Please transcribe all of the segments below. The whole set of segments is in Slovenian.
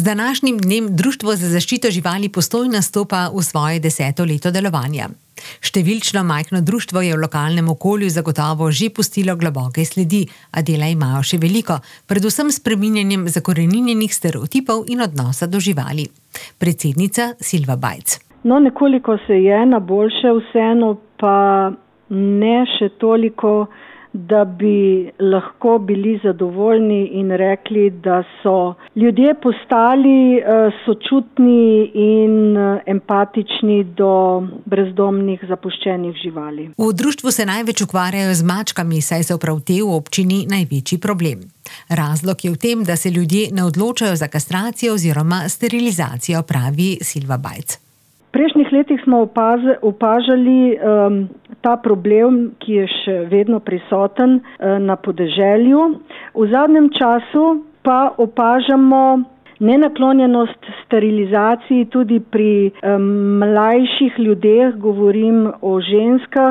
današnjim dnem Društvo za zaščito živali Postojna stopa v svoje 10. leto delovanja. Številčno majhno društvo je v lokalnem okolju zagotovo že pustilo globoke sledi, a dela imajo še veliko, predvsem s spreminjanjem zakoreninjenih stereotipov in odnosa do živali. Predsednica Silva Bajc. Nekoliko se je na boljše, vseeno pa ne še toliko, da bi lahko bili zadovoljni in rekli, da so ljudje postali sočutni in empatični do brezdomnih zapuščenih živali. V društvu se največ ukvarjajo z mačkami, saj so prav te v občini največji problem. Razlog je v tem, da se ljudje ne odločajo za kastracijo oziroma sterilizacijo, pravi Silva Bajc. V prejšnjih letih smo opažali ta problem, ki je še vedno prisoten na podeželju. V zadnjem času pa opažamo nenaklonjenost sterilizaciji tudi pri mlajših ljudeh, govorim o ženskah,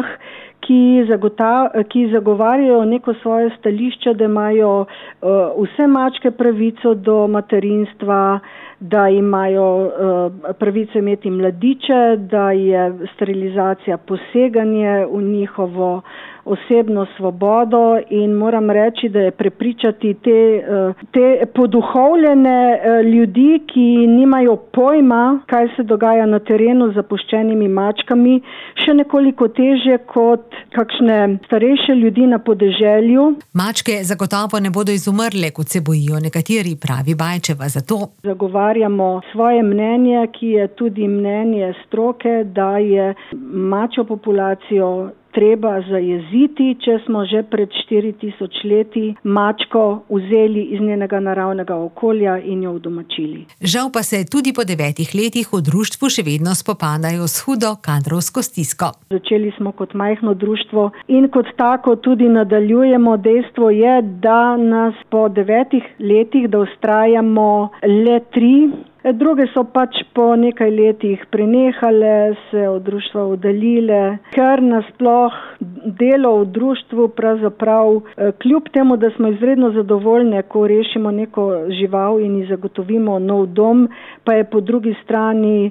ki zagovarjajo neko svoje stališče, da imajo vse mačke pravico do materinstva, da imajo pravico imeti mladiče, da je sterilizacija poseganje v njihovo osebno svobodo, in moram reči, da je prepričati te poduhovljene ljudi, ki nimajo pojma, kaj se dogaja na terenu z zapuščenimi mačkami, še nekoliko težje kot kakšne starejše ljudi na podeželju. Mačke zagotovo ne bodo izumrle, kot se bojijo nekateri, pravi Bajčeva, zato zagovarjamo svoje mnenje, ki je tudi mnenje stroke, da je mačjo populacijo treba zajeziti, če smo že pred 4000 leti mačko vzeli iz njenega naravnega okolja in jo udomačili. Žal pa se tudi po 9 letih v društvu še vedno spopadajo s hudo kadrovsko stisko. Začeli smo kot majhno društvo in kot tako tudi nadaljujemo. Dejstvo je, da nas po 9 letih, da vztrajamo le 3, druge so pač po nekaj letih prenehale, se od društva oddaljile, ker nasploh delo v društvu pravzaprav, kljub temu, da smo izredno zadovoljne, ko rešimo neko žival in ji zagotovimo nov dom, pa je po drugi strani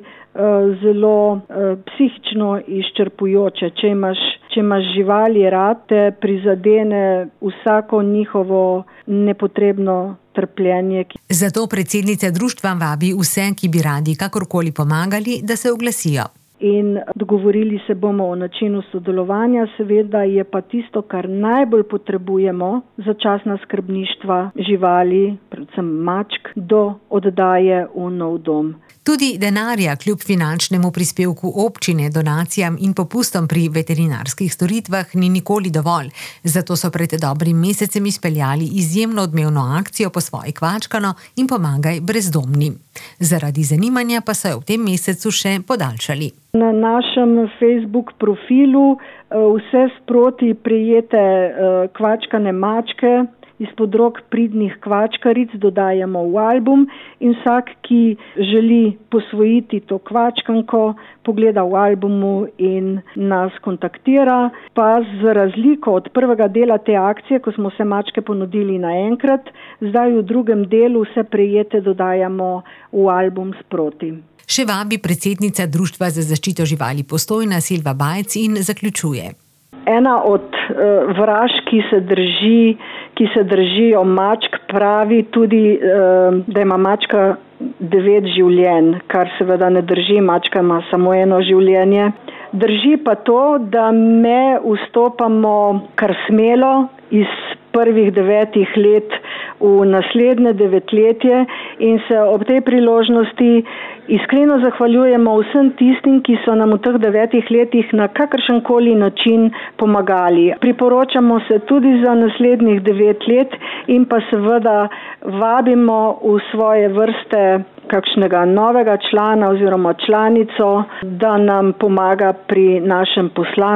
zelo psihično izčrpujoče. Če imaš živali rad, te prizadene vsako njihovo nepotrebno trpljenje. Zato predsednica društva vabi vse, ki bi radi kakorkoli pomagali, da se oglasijo. In dogovorili se bomo o načinu sodelovanja, seveda je pa tisto, kar najbolj potrebujemo, začasna skrbništva živali, predvsem mačk, do oddaje v nov dom. Tudi denarja kljub finančnemu prispevku občine, donacijam in popustom pri veterinarskih storitvah ni nikoli dovolj. Zato so pred dobrim mesecem izpeljali izjemno odmevno akcijo Posvoj kvačkano in pomagaj brezdomnim. Zaradi zanimanja pa so jo v tem mesecu še podaljšali. Na našem Facebook profilu vse sproti prejete kvačkane mačke izpod rok pridnih kvačkaric dodajamo v album, in vsak, ki želi posvojiti to kvačkanko, pogleda v albumu in nas kontaktira. Pa z razliko od prvega dela te akcije, ko smo vse mačke ponudili naenkrat, zdaj v drugem delu vse prejete dodajamo v album sproti. Še vabi predsednica Društva za zaščito živali Postojna Silva Bajc in zaključuje. Ena od vraž, ki se držijo mačk, pravi tudi, da ima mačka 9 življenj, kar seveda ne drži, mačka ima samo eno življenje. Drži pa to, da me vstopamo kar smelo iz prvih 9 let v naslednje 9-letje in se ob tej priložnosti iskreno zahvaljujemo vsem tistim, ki so nam v teh 9 letih na kakršenkoli način pomagali. Priporočamo se tudi za naslednjih 9 let in pa seveda vabimo v svoje vrste kakšnega novega člana oziroma članico, da nam pomaga pri našem poslanstvu.